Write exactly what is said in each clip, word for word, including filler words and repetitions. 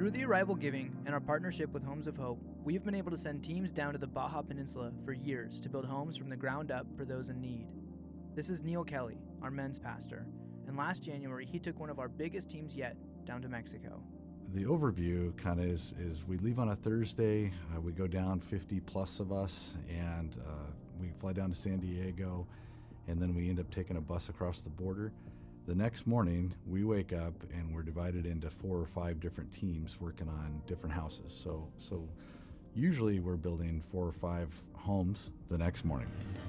Through the Arrival Giving and our partnership with Homes of Hope, we've been able to send teams down to the Baja Peninsula for years to build homes from the ground up for those in need. This is Neil Kelly, our men's pastor, and last January he took one of our biggest teams yet down to Mexico. The overview kind of is, is we leave on a Thursday, uh, we go down fifty plus of us, and uh, we fly down to San Diego, and then we end up taking a bus across the border. The next morning, we wake up and we're divided into four or five different teams working on different houses. So, so usually we're building four or five homes the next morning.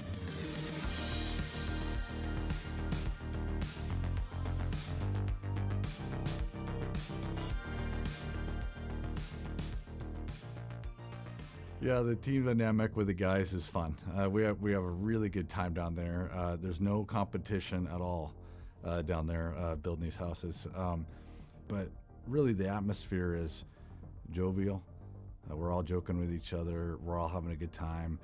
Yeah, the team dynamic with the guys is fun. Uh, we have we have a really good time down there. Uh, there's no competition at all uh, down there uh, building these houses. Um, but really, the atmosphere is jovial. Uh, we're all joking with each other. We're all having a good time.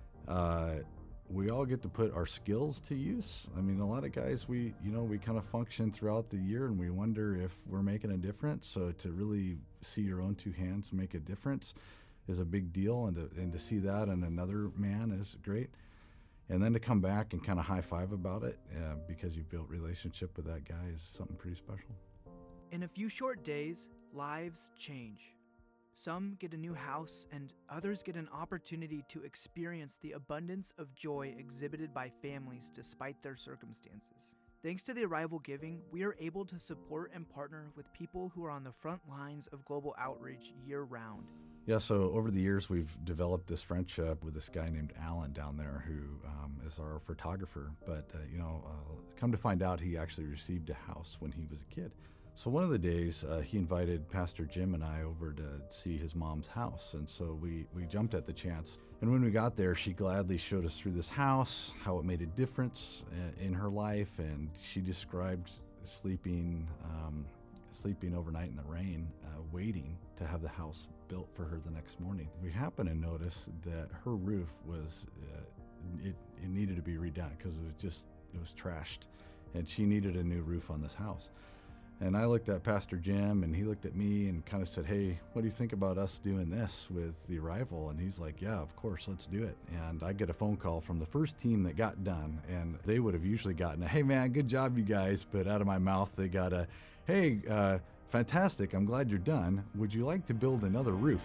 Uh, we all get to put our skills to use. I mean, a lot of guys, we you know we kind of function throughout the year, and we wonder if we're making a difference. So to really see your own two hands make a difference is a big deal, and to, and to see that in another man is great. And then to come back and kind of high five about it uh, because you've built relationship with that guy is something pretty special. In a few short days, lives change. Some get a new house, and others get an opportunity to experience the abundance of joy exhibited by families despite their circumstances. Thanks to the Arrival Giving, we are able to support and partner with people who are on the front lines of global outreach year-round. Yeah, so over the years, we've developed this friendship with this guy named Alan down there who um, is our photographer. But, uh, you know, uh, come to find out, he actually received a house when he was a kid. So one of the days, uh, he invited Pastor Jim and I over to see his mom's house. And so we, we jumped at the chance. And when we got there, she gladly showed us through this house, how it made a difference in her life. And she described sleeping um, sleeping overnight in the rain, uh, waiting to have the house built for her the next morning. We happened to notice that her roof was, uh, it, it needed to be redone because it was just, it was trashed. And she needed a new roof on this house. And I looked at Pastor Jim, and he looked at me and kind of said, hey, what do you think about us doing this with the Arrival? And he's like, yeah, of course, let's do it. And I get a phone call from the first team that got done, and they would have usually gotten a, hey, man, good job, you guys. But out of my mouth, they got a, hey, uh, fantastic, I'm glad you're done. Would you like to build another roof?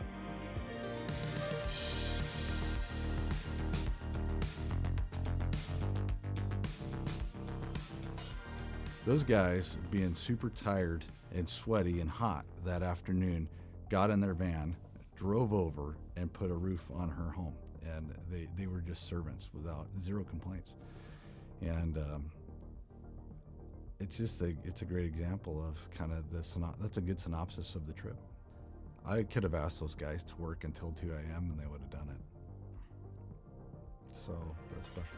Those guys, being super tired and sweaty and hot that afternoon, got in their van, drove over, and put a roof on her home. And they, they were just servants without zero complaints. And um, it's just a it's a great example of kind of the syno- that's a good synopsis of the trip. I could have asked those guys to work until two a.m. and they would have done it. So that's special.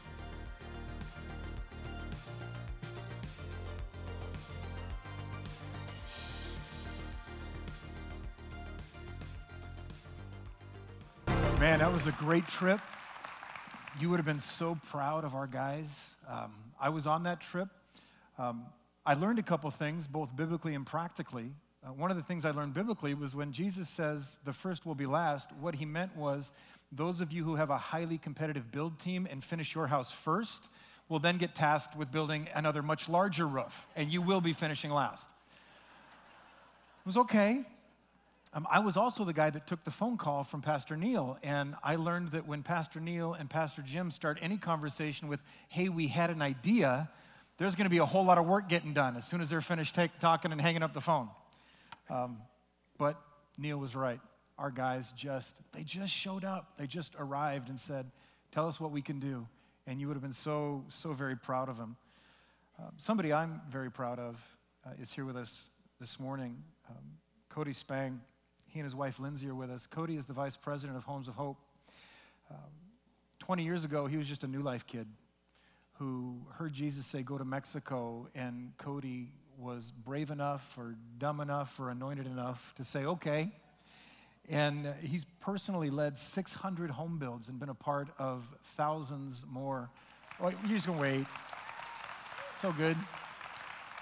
Man, that was a great trip. You would have been so proud of our guys. Um, I was on that trip. Um, I learned a couple things, both biblically and practically. Uh, one of the things I learned biblically was when Jesus says the first will be last, what he meant was those of you who have a highly competitive build team and finish your house first will then get tasked with building another much larger roof, and you will be finishing last. It was okay. Um, I was also the guy that took the phone call from Pastor Neil, and I learned that when Pastor Neil and Pastor Jim start any conversation with, hey, we had an idea, there's going to be a whole lot of work getting done as soon as they're finished take, talking and hanging up the phone. Um, but Neil was right. Our guys just, they just showed up. They just arrived and said, tell us what we can do. And you would have been so, so very proud of them. Um, somebody I'm very proud of uh, is here with us this morning, um, Cody Spang. He and his wife, Lindsay, are with us. Cody is the vice president of Homes of Hope. Um, twenty years ago, he was just a New Life kid who heard Jesus say, go to Mexico, and Cody was brave enough or dumb enough or anointed enough to say, okay. And uh, he's personally led six hundred home builds and been a part of thousands more. Oh, you're just going to wait. So good.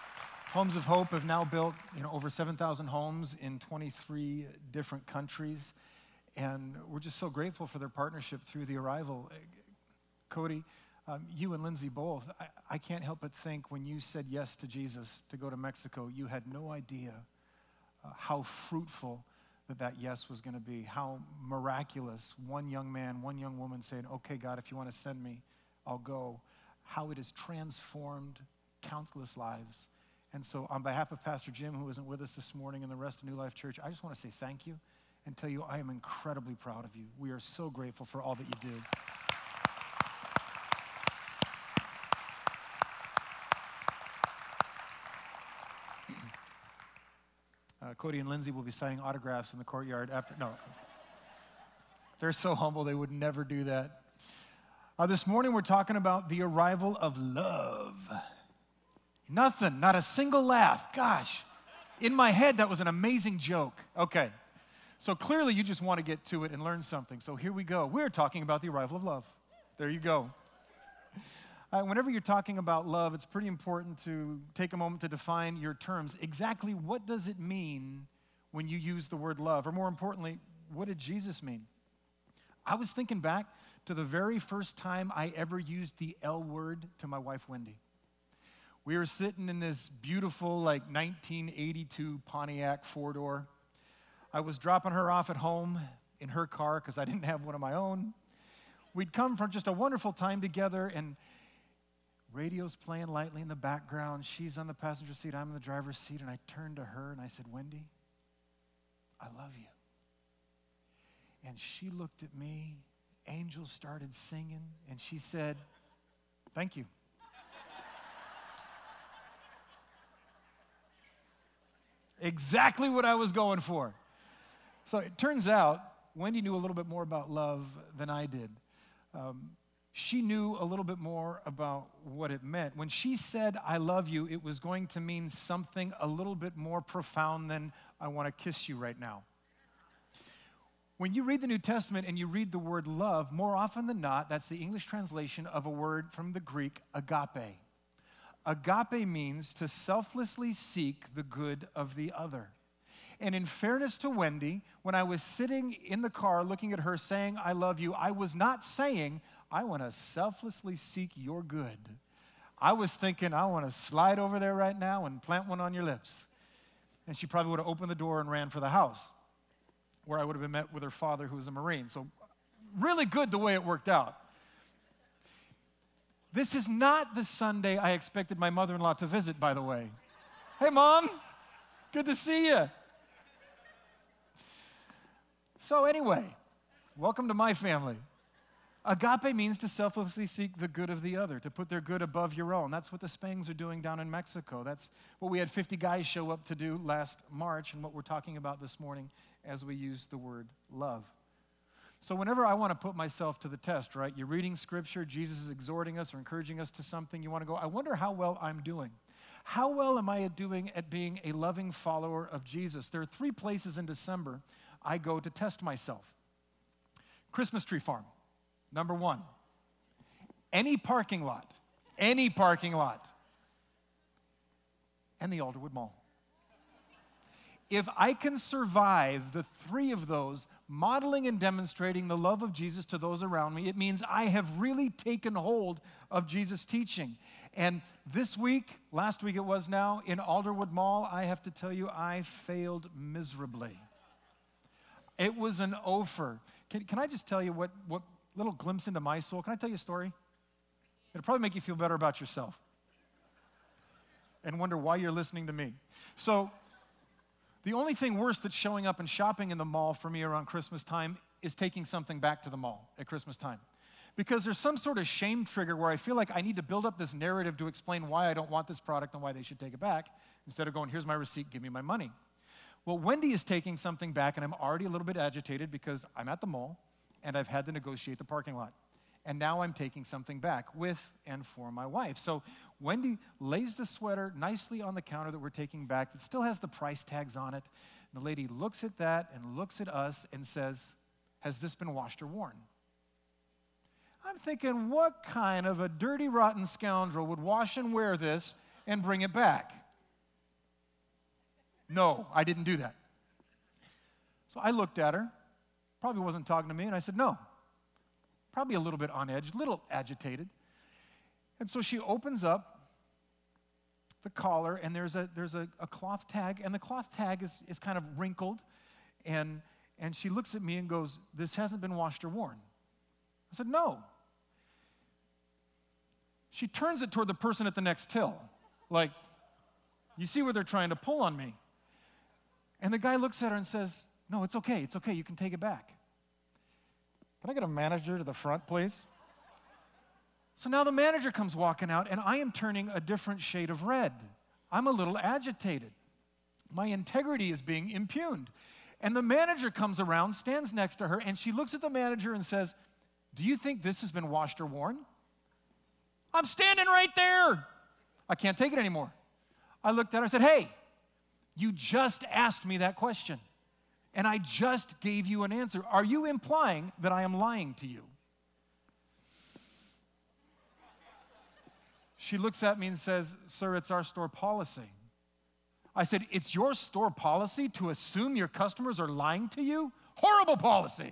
Homes of Hope have now built, you know, over seven thousand homes in twenty-three different countries, and we're just so grateful for their partnership through the Arrival. Cody, um, you and Lindsay both, I, I can't help but think when you said yes to Jesus to go to Mexico, you had no idea uh, how fruitful that that yes was going to be, how miraculous one young man, one young woman saying, okay, God, if you want to send me, I'll go, how it has transformed countless lives. And so on behalf of Pastor Jim, who isn't with us this morning, and the rest of New Life Church, I just want to say thank you and tell you I am incredibly proud of you. We are so grateful for all that you do. Uh, Cody and Lindsay will be signing autographs in the courtyard after. No, they're so humble, they would never do that. Uh, this morning we're talking about the arrival of love. Nothing, not a single laugh. Gosh, in my head that was an amazing joke. Okay, so clearly you just want to get to it and learn something. So here we go. We're talking about the arrival of love. There you go. Uh, whenever you're talking about love, it's pretty important to take a moment to define your terms. Exactly what does it mean when you use the word love? Or more importantly, what did Jesus mean? I was thinking back to the very first time I ever used the L word to my wife, Wendy. We were sitting in this beautiful, like, nineteen eighty-two Pontiac four-door. I was dropping her off at home in her car because I didn't have one of my own. We'd come from just a wonderful time together, and radio's playing lightly in the background. She's on the passenger seat, I'm in the driver's seat, and I turned to her and I said, Wendy, I love you. And she looked at me, angels started singing, and she said, thank you. Exactly what I was going for. So it turns out Wendy knew a little bit more about love than I did. Um, She knew a little bit more about what it meant. When she said, I love you, it was going to mean something a little bit more profound than I want to kiss you right now. When you read the New Testament and you read the word love, more often than not, that's the English translation of a word from the Greek, agape. Agape means to selflessly seek the good of the other. And in fairness to Wendy, when I was sitting in the car looking at her saying, I love you, I was not saying, I want to selflessly seek your good. I was thinking, I want to slide over there right now and plant one on your lips. And she probably would have opened the door and ran for the house, where I would have been met with her father, who was a Marine. So really good the way it worked out. This is not the Sunday I expected my mother-in-law to visit, by the way. Hey, Mom, good to see you. So anyway, welcome to my family. Agape means to selflessly seek the good of the other, to put their good above your own. That's what the Spangs are doing down in Mexico. That's what we had fifty guys show up to do last March, and what we're talking about this morning as we use the word love. So whenever I want to put myself to the test, right, you're reading Scripture, Jesus is exhorting us or encouraging us to something, you want to go, I wonder how well I'm doing. How well am I doing at being a loving follower of Jesus? There are three places in December I go to test myself. Christmas Tree Farm. Number one, any parking lot, any parking lot, and the Alderwood Mall. If I can survive the three of those, modeling and demonstrating the love of Jesus to those around me, it means I have really taken hold of Jesus' teaching. And this week, last week it was now, in Alderwood Mall, I have to tell you, I failed miserably. It was an offer. Can, can I just tell you what, what little glimpse into my soul? Can I tell you a story? It'll probably make you feel better about yourself and wonder why you're listening to me. So the only thing worse than showing up and shopping in the mall for me around Christmas time is taking something back to the mall at Christmas time. Because there's some sort of shame trigger where I feel like I need to build up this narrative to explain why I don't want this product and why they should take it back, instead of going, here's my receipt, give me my money. Well, Wendy is taking something back, and I'm already a little bit agitated because I'm at the mall, and I've had to negotiate the parking lot. And now I'm taking something back with and for my wife. So Wendy lays the sweater nicely on the counter that we're taking back that still has the price tags on it. And the lady looks at that and looks at us and says, has this been washed or worn? I'm thinking, what kind of a dirty, rotten scoundrel would wash and wear this and bring it back? No, I didn't do that. So I looked at her, probably wasn't talking to me, and I said, no. Probably a little bit on edge, a little agitated. And so she opens up the collar, and there's a there's a, a cloth tag, and the cloth tag is, is kind of wrinkled, and, and she looks at me and goes, this hasn't been washed or worn. I said, no. She turns it toward the person at the next till, like, you see where they're trying to pull on me. And the guy looks at her and says, no, it's okay, it's okay, you can take it back. Can I get a manager to the front, please? So now the manager comes walking out, and I am turning a different shade of red. I'm a little agitated. My integrity is being impugned. And the manager comes around, stands next to her, and she looks at the manager and says, do you think this has been washed or worn? I'm standing right there. I can't take it anymore. I looked at her and said, hey, you just asked me that question, and I just gave you an answer. Are you implying that I am lying to you? She looks at me and says, sir, it's our store policy. I said, it's your store policy to assume your customers are lying to you? Horrible policy.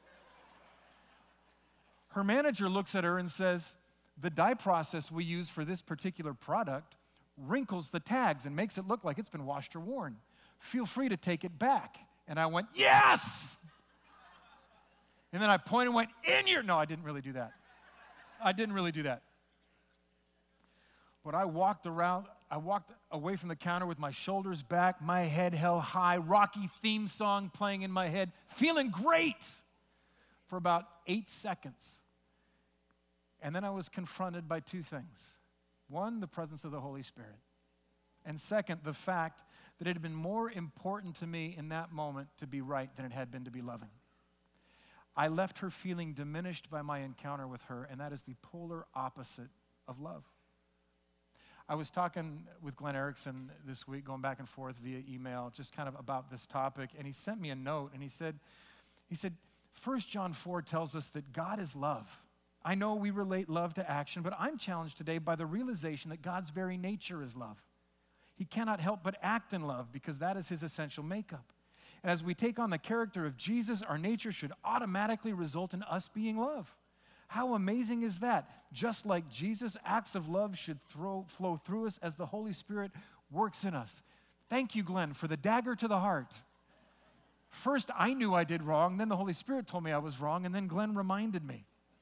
Her manager looks at her and says, the dye process we use for this particular product wrinkles the tags and makes it look like it's been washed or worn. Feel free to take it back. And I went, yes! And then I pointed and went, in your... No, I didn't really do that. I didn't really do that. But I walked around, I walked away from the counter with my shoulders back, my head held high, Rocky theme song playing in my head, feeling great for about eight seconds. And then I was confronted by two things. One, the presence of the Holy Spirit. And second, the fact that it had been more important to me in that moment to be right than it had been to be loving. I left her feeling diminished by my encounter with her, and that is the polar opposite of love. I was talking with Glenn Erickson this week, going back and forth via email, just kind of about this topic, and he sent me a note, and he said, he said, First John four tells us that God is love. I know we relate love to action, but I'm challenged today by the realization that God's very nature is love. He cannot help but act in love because that is his essential makeup. And as we take on the character of Jesus, our nature should automatically result in us being love. How amazing is that? Just like Jesus, acts of love should throw, flow through us as the Holy Spirit works in us. Thank you, Glenn, for the dagger to the heart. First, I knew I did wrong, then the Holy Spirit told me I was wrong, and then Glenn reminded me.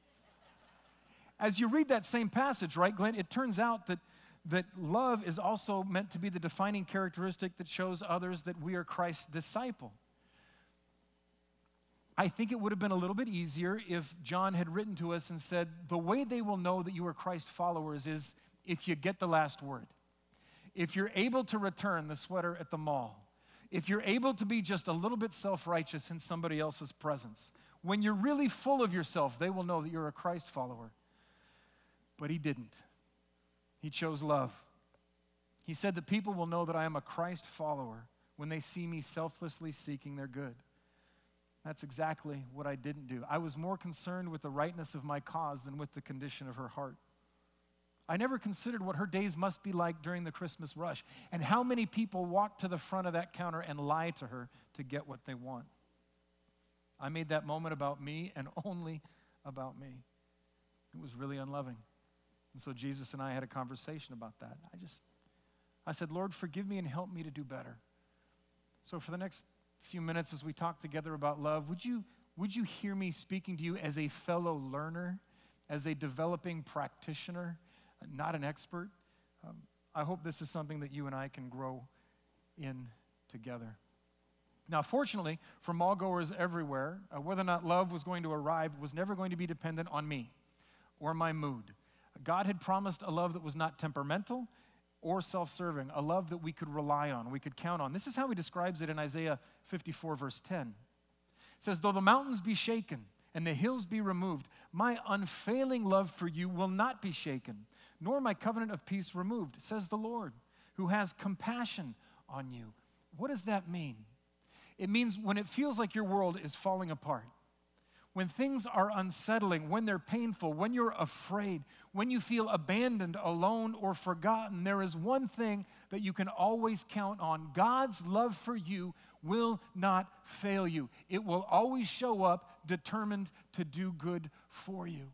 As you read that same passage, right, Glenn, it turns out that, that love is also meant to be the defining characteristic that shows others that we are Christ's disciple. I think it would have been a little bit easier if John had written to us and said, the way they will know that you are Christ followers is if you get the last word. If you're able to return the sweater at the mall. If you're able to be just a little bit self-righteous in somebody else's presence. When you're really full of yourself, they will know that you're a Christ follower. But he didn't. He chose love. He said that people will know that I am a Christ follower when they see me selflessly seeking their good. That's exactly what I didn't do. I was more concerned with the rightness of my cause than with the condition of her heart. I never considered what her days must be like during the Christmas rush and how many people walk to the front of that counter and lie to her to get what they want. I made that moment about me and only about me. It was really unloving. And so Jesus and I had a conversation about that. I just, I said, Lord, forgive me and help me to do better. So for the next few minutes as we talk together about love, would you, would you hear me speaking to you as a fellow learner, as a developing practitioner, not an expert? Um, I hope this is something that you and I can grow in together. Now, fortunately, for mall-goers everywhere, uh, whether or not love was going to arrive was never going to be dependent on me or my mood. God had promised a love that was not temperamental or self-serving, a love that we could rely on, we could count on. This is how he describes it in Isaiah fifty-four, verse ten. It says, though the mountains be shaken and the hills be removed, my unfailing love for you will not be shaken, nor my covenant of peace removed, says the Lord, who has compassion on you. What does that mean? It means when it feels like your world is falling apart, when things are unsettling, when they're painful, when you're afraid, when you feel abandoned, alone, or forgotten, there is one thing that you can always count on. God's love for you will not fail you. It will always show up determined to do good for you.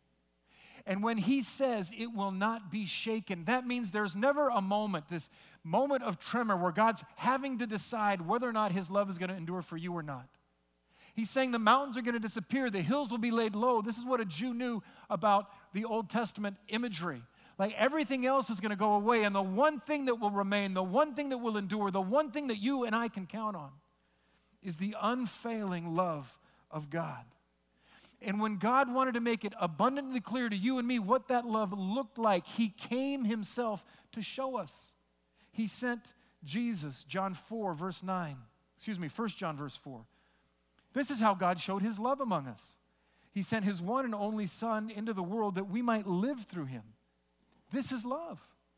And when he says it will not be shaken, that means there's never a moment, this moment of tremor where God's having to decide whether or not his love is going to endure for you or not. He's saying the mountains are going to disappear, the hills will be laid low. This is what a Jew knew about the Old Testament imagery. Like everything else is going to go away, and the one thing that will remain, the one thing that will endure, the one thing that you and I can count on is the unfailing love of God. And when God wanted to make it abundantly clear to you and me what that love looked like, he came himself to show us. He sent Jesus, John four, verse nine. Excuse me, First John, verse four. This is how God showed his love among us. He sent his one and only Son into the world that we might live through him. This is love.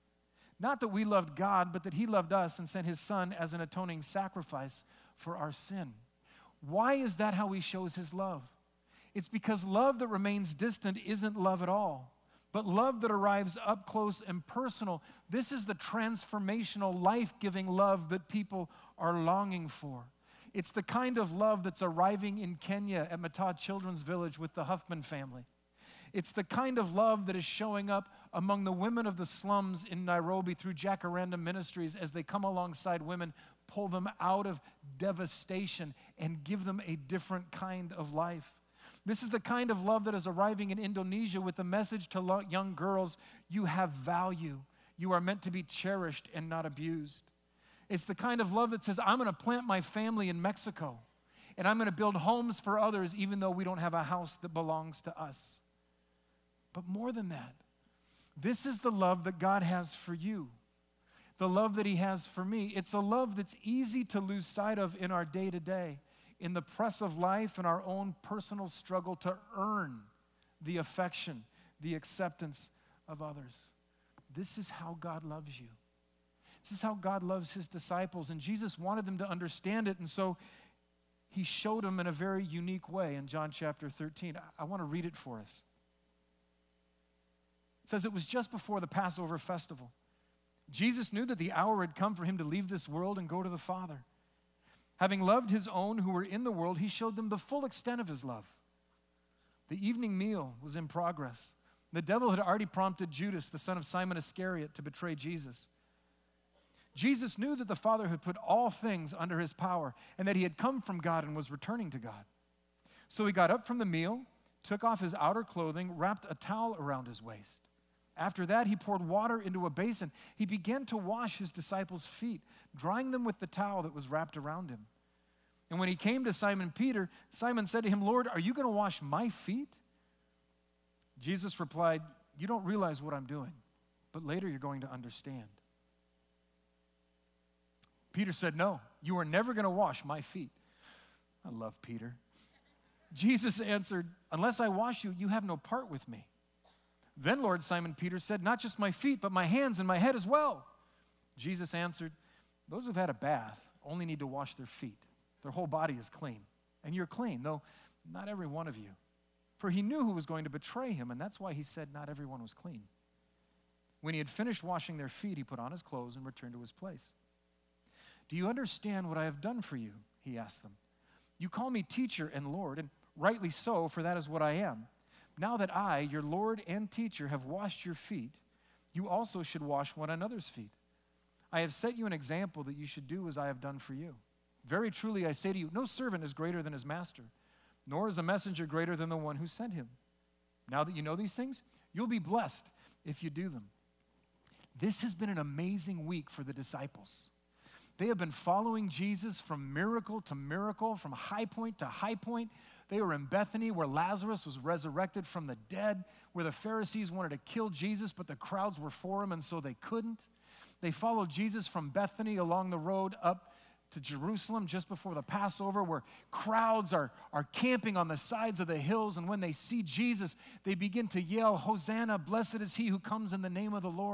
Not that we loved God, but that he loved us and sent his Son as an atoning sacrifice for our sin. Why is that how he shows his love? It's because love that remains distant isn't love at all, but love that arrives up close and personal. This is the transformational, life-giving love that people are longing for. It's the kind of love that's arriving in Kenya at Matah Children's Village with the Huffman family. It's the kind of love that is showing up among the women of the slums in Nairobi through Jacaranda Ministries as they come alongside women, pull them out of devastation and give them a different kind of life. This is the kind of love that is arriving in Indonesia with the message to lo- young girls, you have value. You are meant to be cherished and not abused. It's the kind of love that says, I'm going to plant my family in Mexico, and I'm going to build homes for others even though we don't have a house that belongs to us. But more than that, this is the love that God has for you, the love that he has for me. It's a love that's easy to lose sight of in our day-to-day, in the press of life and our own personal struggle to earn the affection, the acceptance of others. This is how God loves you. This is how God loves his disciples, and Jesus wanted them to understand it, and so he showed them in a very unique way in John chapter thirteen. I, I want to read it for us. It says, it was just before the Passover festival. Jesus knew that the hour had come for him to leave this world and go to the Father. Having loved his own who were in the world, he showed them the full extent of his love. The evening meal was in progress. The devil had already prompted Judas, the son of Simon Iscariot, to betray Jesus. Jesus knew that the Father had put all things under his power and that he had come from God and was returning to God. So he got up from the meal, took off his outer clothing, wrapped a towel around his waist. After that, he poured water into a basin. He began to wash his disciples' feet, drying them with the towel that was wrapped around him. And when he came to Simon Peter, Simon said to him, Lord, are you going to wash my feet? Jesus replied, you don't realize what I'm doing, but later you're going to understand. Peter said, no, you are never going to wash my feet. I love Peter. Jesus answered, unless I wash you, you have no part with me. Then Lord Simon Peter said, not just my feet, but my hands and my head as well. Jesus answered, those who've had a bath only need to wash their feet. Their whole body is clean. And you're clean, though not every one of you. For he knew who was going to betray him, and that's why he said not everyone was clean. When he had finished washing their feet, he put on his clothes and returned to his place. Do you understand what I have done for you? He asked them. You call me teacher and Lord, and rightly so, for that is what I am. Now that I, your Lord and teacher, have washed your feet, you also should wash one another's feet. I have set you an example that you should do as I have done for you. Very truly I say to you, no servant is greater than his master, nor is a messenger greater than the one who sent him. Now that you know these things, you'll be blessed if you do them. This has been an amazing week for the disciples. They have been following Jesus from miracle to miracle, from high point to high point. They were in Bethany where Lazarus was resurrected from the dead, where the Pharisees wanted to kill Jesus, but the crowds were for him, and so they couldn't. They followed Jesus from Bethany along the road up to Jerusalem just before the Passover, where crowds are, are camping on the sides of the hills, and when they see Jesus, they begin to yell, Hosanna, blessed is he who comes in the name of the Lord.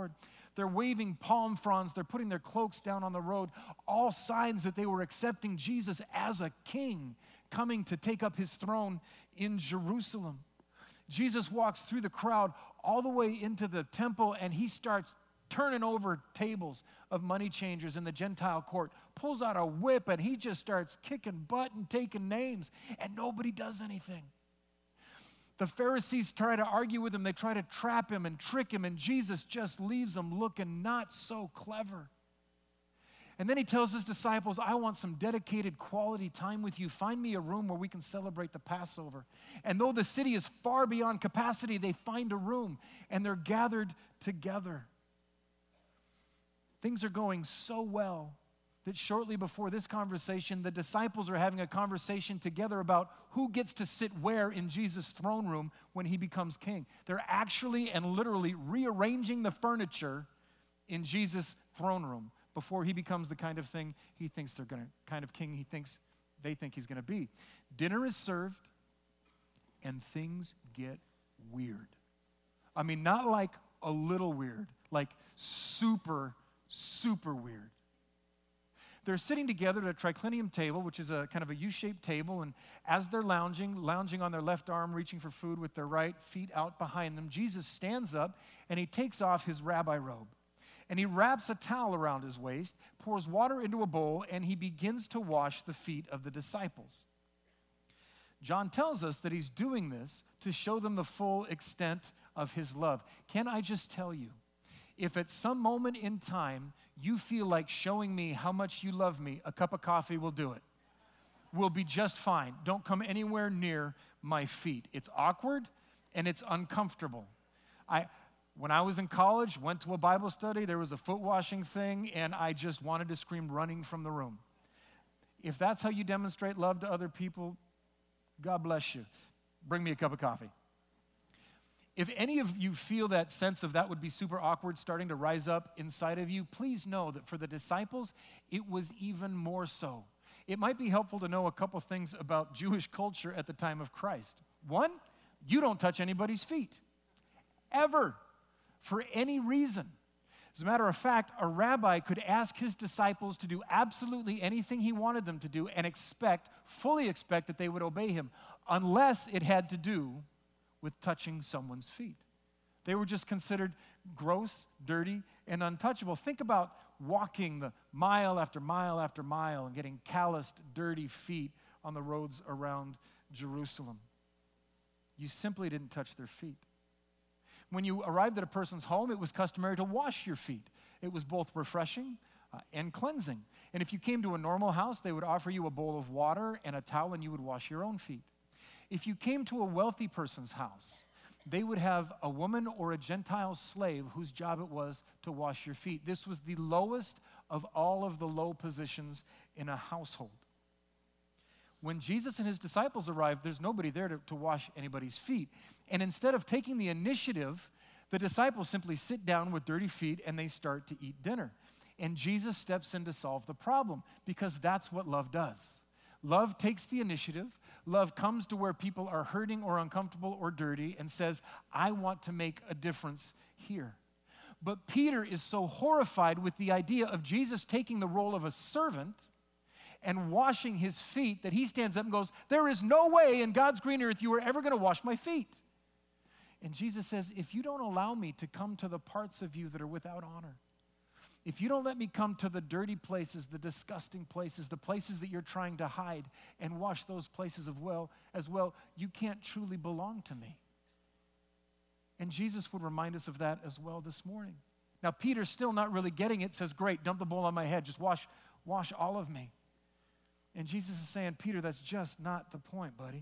They're waving palm fronds. They're putting their cloaks down on the road, all signs that they were accepting Jesus as a king coming to take up his throne in Jerusalem. Jesus walks through the crowd all the way into the temple, and he starts turning over tables of money changers in the Gentile court, pulls out a whip, and he just starts kicking butt and taking names, and nobody does anything. The Pharisees try to argue with him. They try to trap him and trick him, and Jesus just leaves them looking not so clever. And then he tells his disciples, I want some dedicated quality time with you. Find me a room where we can celebrate the Passover. And though the city is far beyond capacity, they find a room, and they're gathered together. Things are going so well that shortly before this conversation, the disciples are having a conversation together about who gets to sit where in Jesus' throne room when he becomes king. They're actually and literally rearranging the furniture in Jesus' throne room before he becomes the kind of thing he thinks they're going to, kind of king he thinks they think he's going to be. Dinner is served, and things get weird. I mean, not like a little weird, like super, super weird. They're sitting together at a triclinium table, which is a kind of a U-shaped table, and as they're lounging, lounging on their left arm, reaching for food with their right, feet out behind them, Jesus stands up and he takes off his rabbi robe. And he wraps a towel around his waist, pours water into a bowl, and he begins to wash the feet of the disciples. John tells us that he's doing this to show them the full extent of his love. Can I just tell you, if at some moment in time you feel like showing me how much you love me, a cup of coffee will do it. We'll be just fine. Don't come anywhere near my feet. It's awkward and it's uncomfortable. I, when I was in college, went to a Bible study, there was a foot washing thing, and I just wanted to scream running from the room. If that's how you demonstrate love to other people, God bless you. Bring me a cup of coffee. If any of you feel that sense of that would be super awkward starting to rise up inside of you, please know that for the disciples, it was even more so. It might be helpful to know a couple things about Jewish culture at the time of Christ. One, you don't touch anybody's feet, ever, for any reason. As a matter of fact, a rabbi could ask his disciples to do absolutely anything he wanted them to do and expect, fully expect that they would obey him, unless it had to do with touching someone's feet. They were just considered gross, dirty, and untouchable. Think about walking the mile after mile after mile and getting calloused, dirty feet on the roads around Jerusalem. You simply didn't touch their feet. When you arrived at a person's home, it was customary to wash your feet. It was both refreshing uh, and cleansing. And if you came to a normal house, they would offer you a bowl of water and a towel, and you would wash your own feet. If you came to a wealthy person's house, they would have a woman or a Gentile slave whose job it was to wash your feet. This was the lowest of all of the low positions in a household. When Jesus and his disciples arrived, there's nobody there to, to wash anybody's feet. And instead of taking the initiative, the disciples simply sit down with dirty feet and they start to eat dinner. And Jesus steps in to solve the problem, because that's what love does. Love takes the initiative. Love comes to where people are hurting or uncomfortable or dirty and says, I want to make a difference here. But Peter is so horrified with the idea of Jesus taking the role of a servant and washing his feet that he stands up and goes, there is no way in God's green earth you are ever going to wash my feet. And Jesus says, if you don't allow me to come to the parts of you that are without honor, if you don't let me come to the dirty places, the disgusting places, the places that you're trying to hide and wash those places of well as well, you can't truly belong to me. And Jesus would remind us of that as well this morning. Now, Peter's still not really getting it, says, great, dump the bowl on my head, just wash, wash all of me. And Jesus is saying, Peter, that's just not the point, buddy.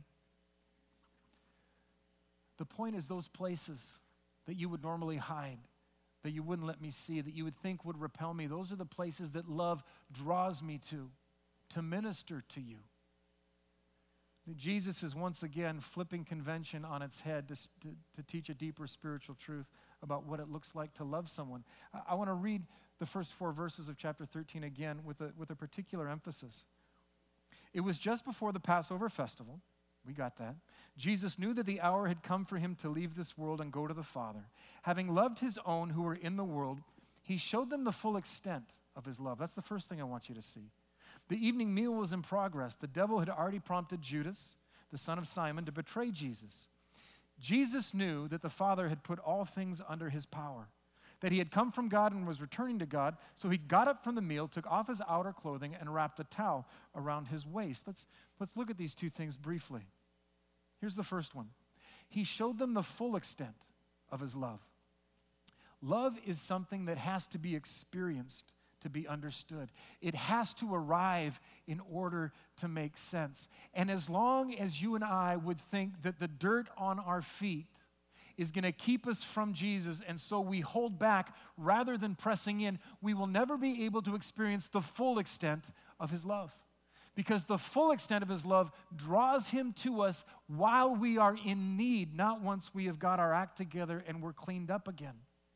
The point is those places that you would normally hide, that you wouldn't let me see, that you would think would repel me. Those are the places that love draws me to, to minister to you. Jesus is once again flipping convention on its head to, to, to teach a deeper spiritual truth about what it looks like to love someone. I, I want to read the first four verses of chapter thirteen again with a, with a particular emphasis. It was just before the Passover festival. We got that. Jesus knew that the hour had come for him to leave this world and go to the Father. Having loved his own who were in the world, He showed them the full extent of his love. That's the first thing I want you to see. The evening meal was in progress. The devil had already prompted Judas, the son of Simon, to betray Jesus. Jesus knew that the Father had put all things under his power, that he had come from God and was returning to God, so he got up from the meal, took off his outer clothing, and wrapped a towel around his waist. Let's, let's look at these two things briefly. Here's the first one. He showed them the full extent of his love. Love is something that has to be experienced to be understood. It has to arrive in order to make sense. And as long as you and I would think that the dirt on our feet is going to keep us from Jesus, and so we hold back rather than pressing in, we will never be able to experience the full extent of his love. Because the full extent of his love draws him to us while we are in need, not once we have got our act together and we're cleaned up again.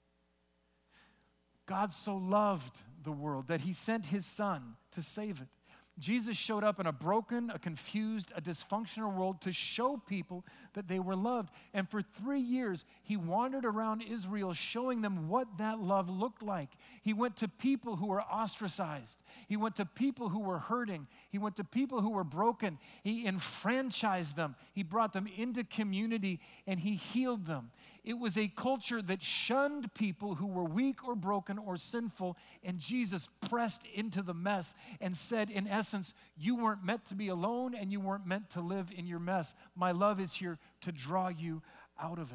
God so loved the world that he sent his son to save it. Jesus showed up in a broken, a confused, a dysfunctional world to show people that they were loved. And for three years, he wandered around Israel showing them what that love looked like. He went to people who were ostracized. He went to people who were hurting. He went to people who were broken. He enfranchised them. He brought them into community, and he healed them. It was a culture that shunned people who were weak or broken or sinful, and Jesus pressed into the mess and said, in essence, you weren't meant to be alone and you weren't meant to live in your mess. My love is here to draw you out of it.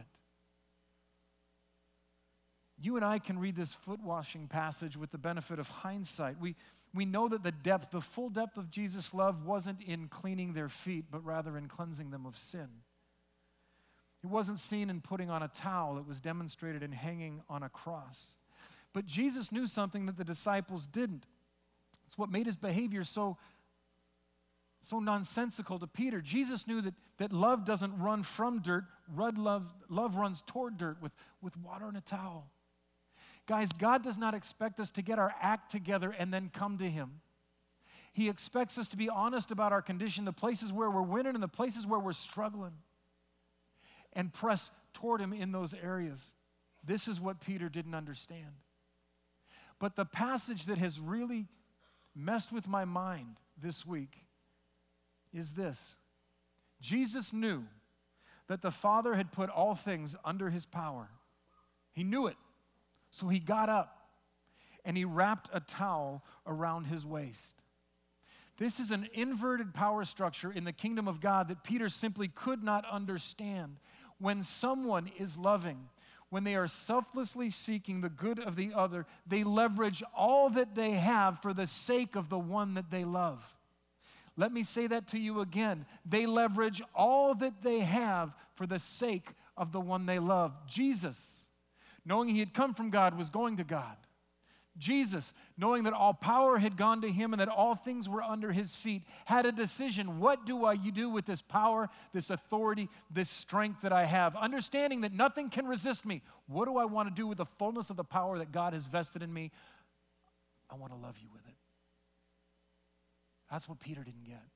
You and I can read this foot-washing passage with the benefit of hindsight. We, we know that the depth, the full depth of Jesus' love wasn't in cleaning their feet, but rather in cleansing them of sin. It wasn't seen in putting on a towel. It was demonstrated in hanging on a cross. But Jesus knew something that the disciples didn't. It's what made his behavior so, so nonsensical to Peter. Jesus knew that, that love doesn't run from dirt. Love, love runs toward dirt with, with water and a towel. Guys, God does not expect us to get our act together and then come to him. He expects us to be honest about our condition, the places where we're winning and the places where we're struggling, and press toward him in those areas. This is what Peter didn't understand. But the passage that has really messed with my mind this week is this. Jesus knew that the Father had put all things under his power. He knew it. So he got up and he wrapped a towel around his waist. This is an inverted power structure in the kingdom of God that Peter simply could not understand. When someone is loving, when they are selflessly seeking the good of the other, they leverage all that they have for the sake of the one that they love. Let me say that to you again. They leverage all that they have for the sake of the one they love. Jesus, knowing he had come from God, was going to God. Jesus, knowing that all power had gone to him and that all things were under his feet, had a decision. What do I do with this power, this authority, this strength that I have? Understanding that nothing can resist me. What do I want to do with the fullness of the power that God has vested in me? I want to love you with it. That's what Peter didn't get.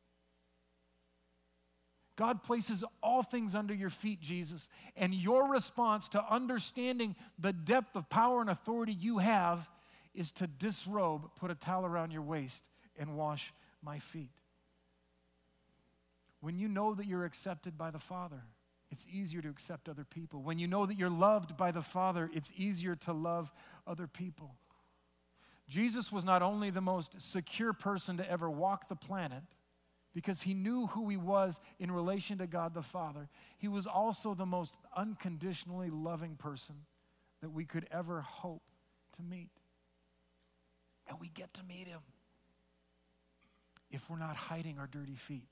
God places all things under your feet, Jesus, and your response to understanding the depth of power and authority you have is to disrobe, put a towel around your waist, and wash my feet. When you know that you're accepted by the Father, it's easier to accept other people. When you know that you're loved by the Father, it's easier to love other people. Jesus was not only the most secure person to ever walk the planet, because he knew who he was in relation to God the Father, he was also the most unconditionally loving person that we could ever hope to meet. And we get to meet him if we're not hiding our dirty feet.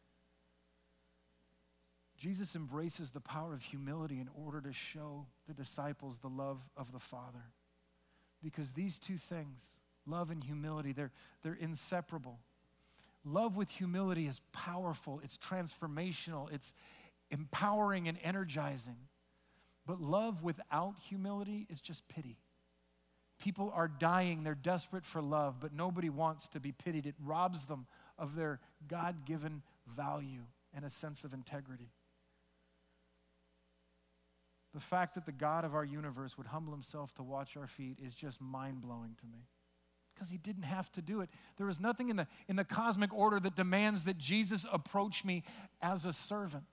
Jesus embraces the power of humility in order to show the disciples the love of the Father. Because these two things, love and humility, they're, they're inseparable. Love with humility is powerful, it's transformational, it's empowering and energizing. But love without humility is just pity. People are dying, they're desperate for love, but nobody wants to be pitied. It robs them of their God-given value and a sense of integrity. The fact that the God of our universe would humble himself to wash our feet is just mind-blowing to me. Because he didn't have to do it. There is nothing in the, in the cosmic order that demands that Jesus approach me as a servant.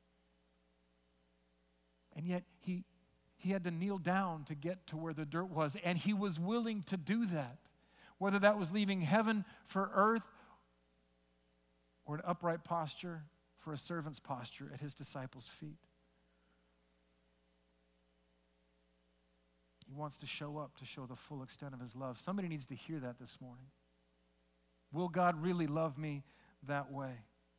And yet he, he had to kneel down to get to where the dirt was, and he was willing to do that. Whether that was leaving heaven for earth or an upright posture for a servant's posture at his disciples' feet. He wants to show up to show the full extent of his love. Somebody needs to hear that this morning. Will God really love me that way?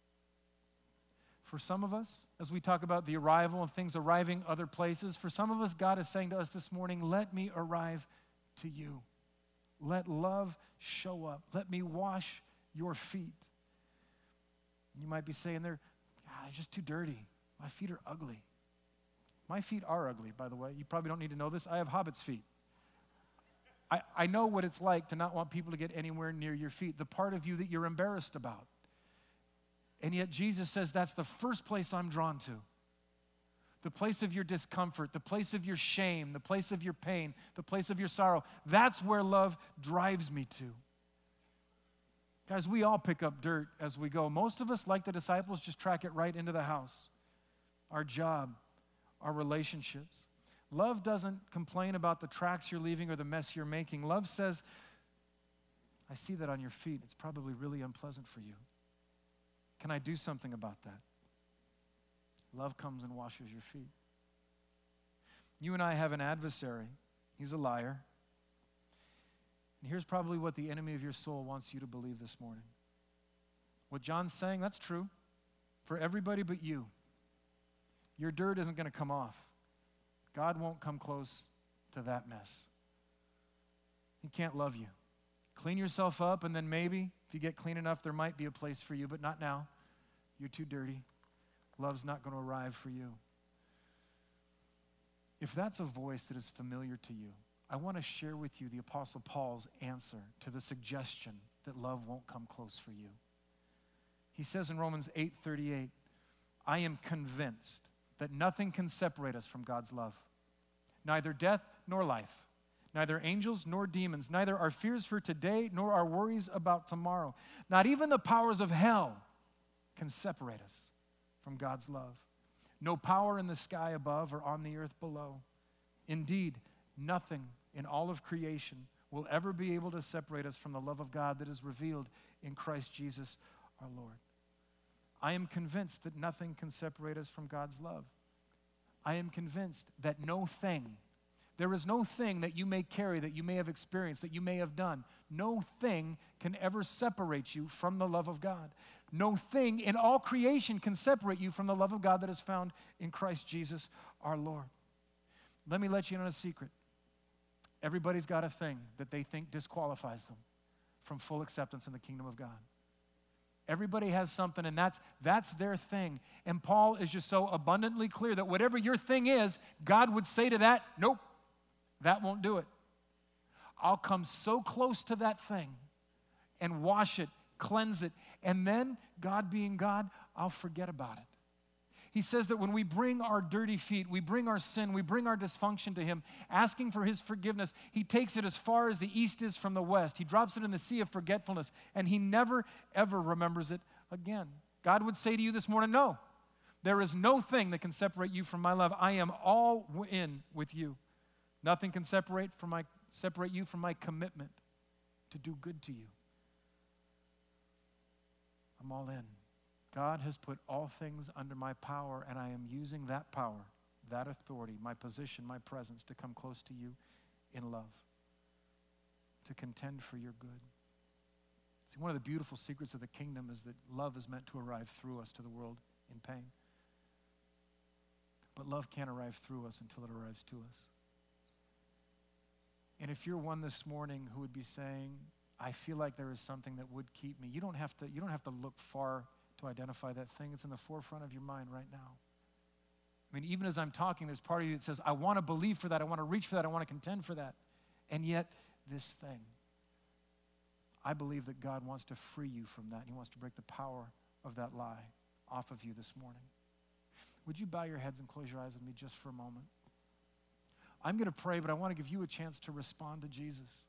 For some of us, as we talk about the arrival and things arriving other places, for some of us, God is saying to us this morning, let me arrive to you. Let love show up. Let me wash your feet. You might be saying, they're, God, they're just too dirty. My feet are ugly. My feet are ugly, by the way. You probably don't need to know this. I have hobbit's feet. I, I know what it's like to not want people to get anywhere near your feet, the part of you that you're embarrassed about. And yet Jesus says that's the first place I'm drawn to. The place of your discomfort, the place of your shame, the place of your pain, the place of your sorrow. That's where love drives me to. Guys, we all pick up dirt as we go. Most of us, like the disciples, just track it right into the house. Our job, our relationships. Love doesn't complain about the tracks you're leaving or the mess you're making. Love says, I see that on your feet. It's probably really unpleasant for you. Can I do something about that? Love comes and washes your feet. You and I have an adversary. He's a liar. And here's probably what the enemy of your soul wants you to believe this morning. What John's saying, that's true for everybody but you. Your dirt isn't going to come off. God won't come close to that mess. He can't love you. Clean yourself up, and then maybe, if you get clean enough, there might be a place for you, but not now. You're too dirty. Love's not going to arrive for you. If that's a voice that is familiar to you, I want to share with you the Apostle Paul's answer to the suggestion that love won't come close for you. He says in Romans eight thirty-eight, I am convinced that nothing can separate us from God's love. Neither death nor life, neither angels nor demons, neither our fears for today nor our worries about tomorrow. Not even the powers of hell can separate us from God's love. No power in the sky above or on the earth below. Indeed, nothing in all of creation will ever be able to separate us from the love of God that is revealed in Christ Jesus our Lord. I am convinced that nothing can separate us from God's love. I am convinced that no thing, there is no thing that you may carry, that you may have experienced, that you may have done. No thing can ever separate you from the love of God. No thing in all creation can separate you from the love of God that is found in Christ Jesus our Lord. Let me let you in on a secret. Everybody's got a thing that they think disqualifies them from full acceptance in the kingdom of God. Everybody has something, and that's, that's their thing. And Paul is just so abundantly clear that whatever your thing is, God would say to that, nope, that won't do it. I'll come so close to that thing and wash it, cleanse it, and then, God being God, I'll forget about it. He says that when we bring our dirty feet, we bring our sin, we bring our dysfunction to him, asking for his forgiveness, he takes it as far as the east is from the west. He drops it in the sea of forgetfulness, and he never, ever remembers it again. God would say to you this morning, no, there is no thing that can separate you from my love. I am all in with you. Nothing can separate, from my, separate you from my commitment to do good to you. I'm all in. God has put all things under my power, and I am using that power, that authority, my position, my presence to come close to you in love, to contend for your good. See, one of the beautiful secrets of the kingdom is that love is meant to arrive through us to the world in pain. But love can't arrive through us until it arrives to us. And if you're one this morning who would be saying, I feel like there is something that would keep me, you don't have to, you don't have to look far to identify that thing. It's in the forefront of your mind right now. I mean, even as I'm talking, there's part of you that says, I want to believe for that, I want to reach for that, I want to contend for that. And yet, this thing, I believe that God wants to free you from that. He wants to break the power of that lie off of you this morning. Would you bow your heads and close your eyes with me just for a moment? I'm going to pray, but I want to give you a chance to respond to Jesus.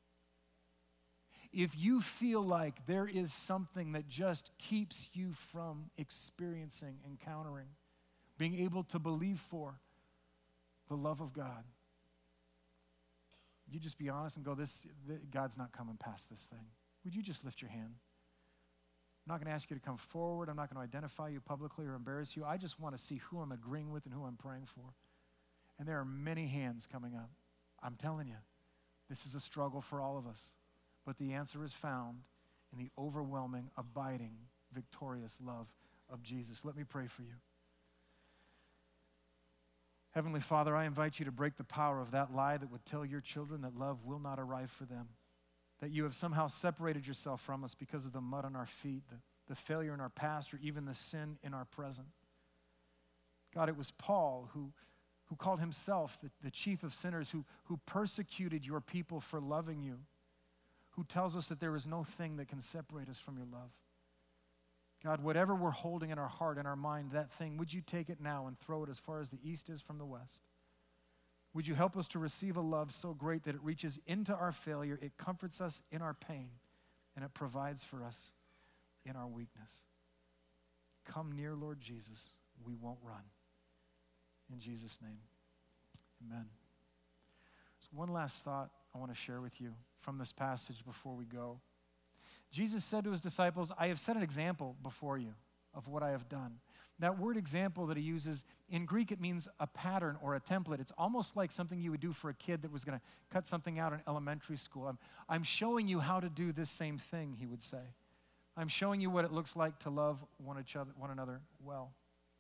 If you feel like there is something that just keeps you from experiencing, encountering, being able to believe for the love of God, you just be honest and go, "This God's not coming past this thing." Would you just lift your hand? I'm not going to ask you to come forward. I'm not going to identify you publicly or embarrass you. I just want to see who I'm agreeing with and who I'm praying for. And there are many hands coming up. I'm telling you, this is a struggle for all of us. But the answer is found in the overwhelming, abiding, victorious love of Jesus. Let me pray for you. Heavenly Father, I invite you to break the power of that lie that would tell your children that love will not arrive for them, that you have somehow separated yourself from us because of the mud on our feet, the, the failure in our past, or even the sin in our present. God, it was Paul who, who called himself the, the chief of sinners, who, who persecuted your people for loving you, who tells us that there is no thing that can separate us from your love. God, whatever we're holding in our heart and our mind, that thing, would you take it now and throw it as far as the east is from the west? Would you help us to receive a love so great that it reaches into our failure, it comforts us in our pain, and it provides for us in our weakness? Come near, Lord Jesus. We won't run. In Jesus' name, amen. So one last thought I want to share with you from this passage before we go. Jesus said to his disciples, "I have set an example before you of what I have done." That word example that he uses, in Greek it means a pattern or a template. It's almost like something you would do for a kid that was going to cut something out in elementary school. I'm, I'm showing you how to do this same thing, he would say. I'm showing you what it looks like to love one, each other, one another well.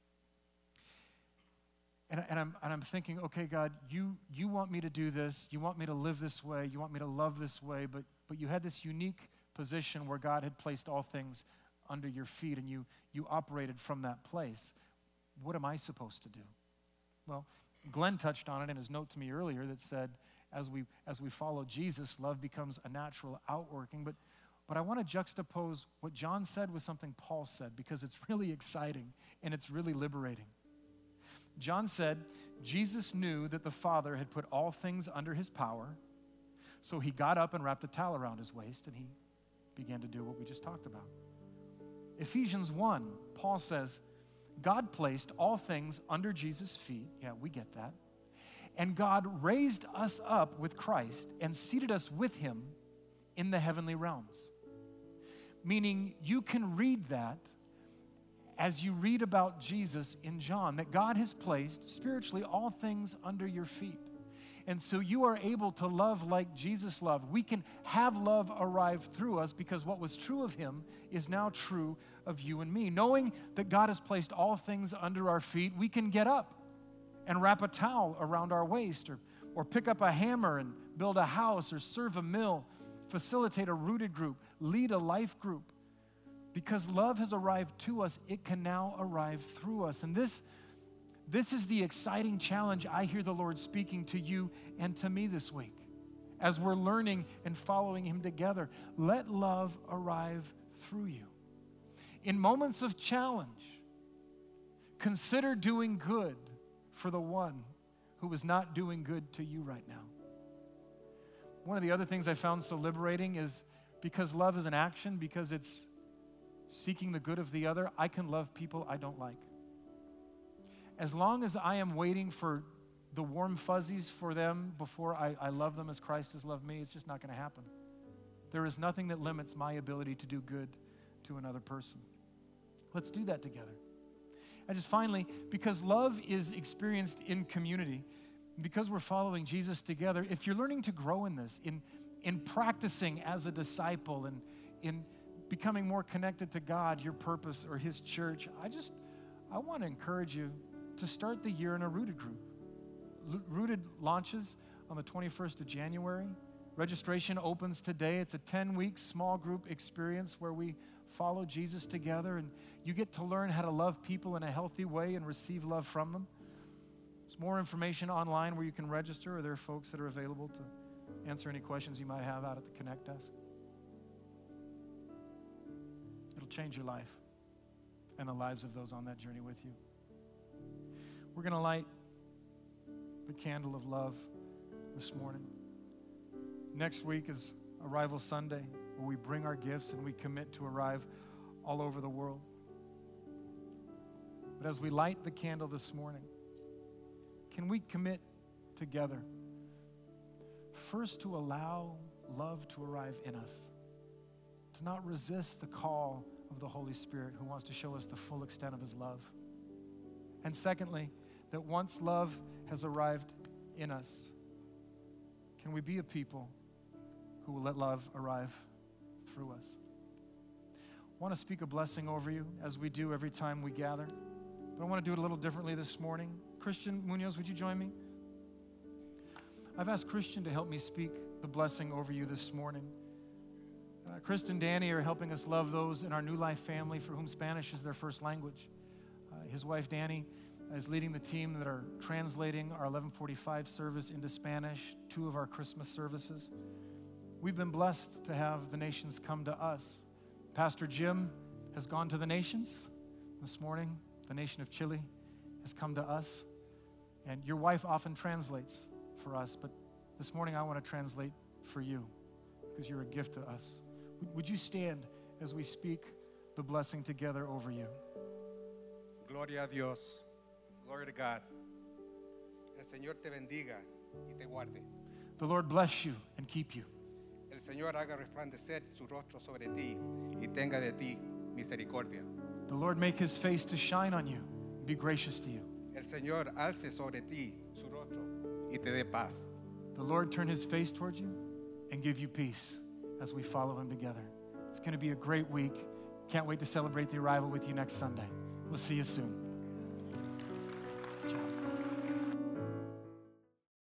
And, and, I'm, and I'm thinking, okay, God, you, you want me to do this. You want me to live this way. You want me to love this way. But, but you had this unique position where God had placed all things under your feet, and you, you operated from that place. What am I supposed to do? Well, Glenn touched on it in his note to me earlier that said, as we, as we follow Jesus, love becomes a natural outworking. But, but I want to juxtapose what John said with something Paul said, because it's really exciting and it's really liberating. John said, Jesus knew that the Father had put all things under his power, so he got up and wrapped a towel around his waist, and he began to do what we just talked about. Ephesians one, Paul says, God placed all things under Jesus' feet. Yeah, we get that. And God raised us up with Christ and seated us with him in the heavenly realms. Meaning you can read that as you read about Jesus in John, that God has placed spiritually all things under your feet. And so you are able to love like Jesus loved. We can have love arrive through us because what was true of him is now true of you and me. Knowing that God has placed all things under our feet, we can get up and wrap a towel around our waist, or, or pick up a hammer and build a house, or serve a meal, facilitate a rooted group, lead a life group. Because love has arrived to us, it can now arrive through us. And this This is the exciting challenge I hear the Lord speaking to you and to me this week as we're learning and following him together. Let love arrive through you. In moments of challenge, consider doing good for the one who is not doing good to you right now. One of the other things I found so liberating is because love is an action, because it's seeking the good of the other, I can love people I don't like. As long as I am waiting for the warm fuzzies for them before I, I love them as Christ has loved me, it's just not going to happen. There is nothing that limits my ability to do good to another person. Let's do that together. And just finally, because love is experienced in community, because we're following Jesus together, if you're learning to grow in this, in, in practicing as a disciple, and in becoming more connected to God, your purpose, or his church, I just, I want to encourage you to start the year in a Rooted group. L- Rooted launches on the twenty-first of January. Registration opens today. It's a ten-week small group experience where we follow Jesus together, and you get to learn how to love people in a healthy way and receive love from them. There's more information online where you can register, or there are folks that are available to answer any questions you might have out at the Connect desk. It'll change your life and the lives of those on that journey with you. We're going to light the candle of love this morning. Next week is Arrival Sunday, where we bring our gifts and we commit to arrive all over the world. But as we light the candle this morning, can we commit together first to allow love to arrive in us, to not resist the call of the Holy Spirit who wants to show us the full extent of his love. And secondly, that once love has arrived in us, can we be a people who will let love arrive through us? I want to speak a blessing over you as we do every time we gather, but I want to do it a little differently this morning. Christian Munoz, would you join me? I've asked Christian to help me speak the blessing over you this morning. Uh, Kristen and Danny are helping us love those in our New Life family for whom Spanish is their first language. Uh, his wife, Danny, is leading the team that are translating our eleven forty-five service into Spanish, two of our Christmas services. We've been blessed to have the nations come to us. Pastor Jim has gone to the nations this morning. The nation of Chile has come to us. And your wife often translates for us, but this morning I want to translate for you because you're a gift to us. Would you stand as we speak the blessing together over you? Gloria a Dios. Glory to God. El Señor te bendiga y te guarde. The Lord bless you and keep you. El Señor haga resplandecer su rostro sobre ti y tenga de ti misericordia. The Lord make his face to shine on you and be gracious to you. El Señor alce sobre ti su rostro y te dé paz. The Lord turn his face towards you and give you peace as we follow him together. It's going to be a great week. Can't wait to celebrate the arrival with you next Sunday. We'll see you soon.